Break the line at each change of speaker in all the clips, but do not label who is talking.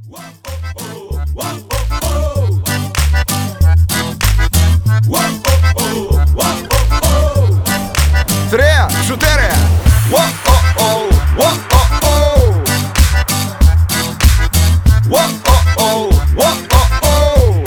Три, чотири. Воу-оу-оу, воу-оу-оу. Воу-оу-оу, воу-оу-оу.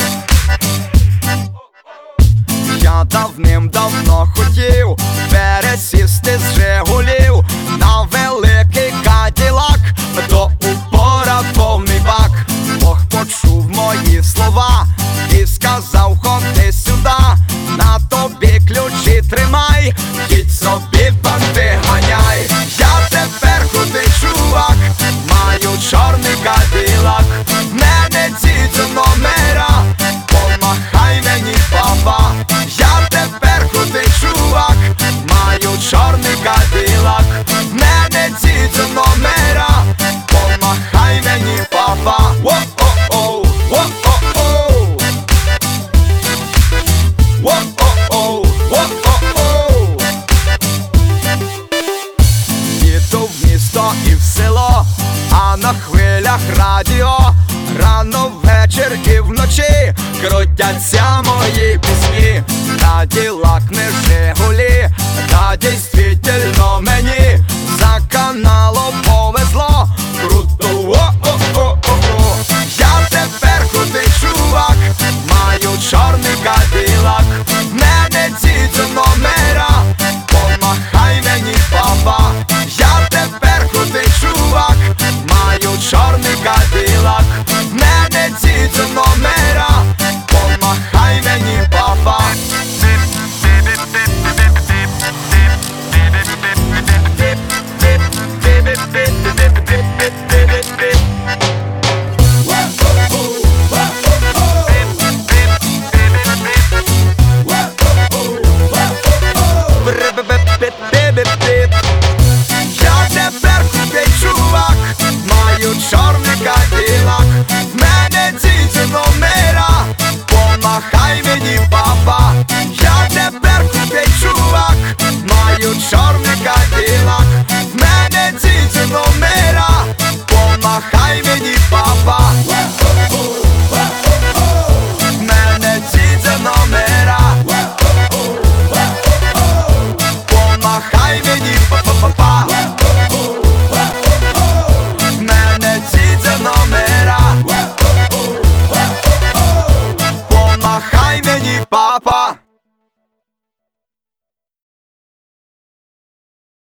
Я давним-давно хотів пересісти з Жигулів на великий Каділак, до упора повний бак. Бог почув мої слова і сказав: ходи сюди, на тобі ключі тримай, їдь собі, банди ганяй. Я тепер крутий чувак, маю чорний Каділак. Мене ці номера, помахай мені, папа. Я тепер крутий чувак, маю чорний Каділак. Мене ці номера, помахай мені, папа. Воу-оу-оу, воу-оу-оу. Воу-оу-оу, воу-оу-оу. Їду в місто і в село, а на хвилях радіо. Рано, ввечір і вночі крутяться мої пісні. Каділак, не Жигулі, та дійсно мені за каналом повезло. Круто, о-о-о-о-о. Я тепер крутий чувак, маю чорний Каділак. Мене ці номера, помахай мені, папа. Я тепер крутий чувак, маю чорний Каділак. Мене ці номера.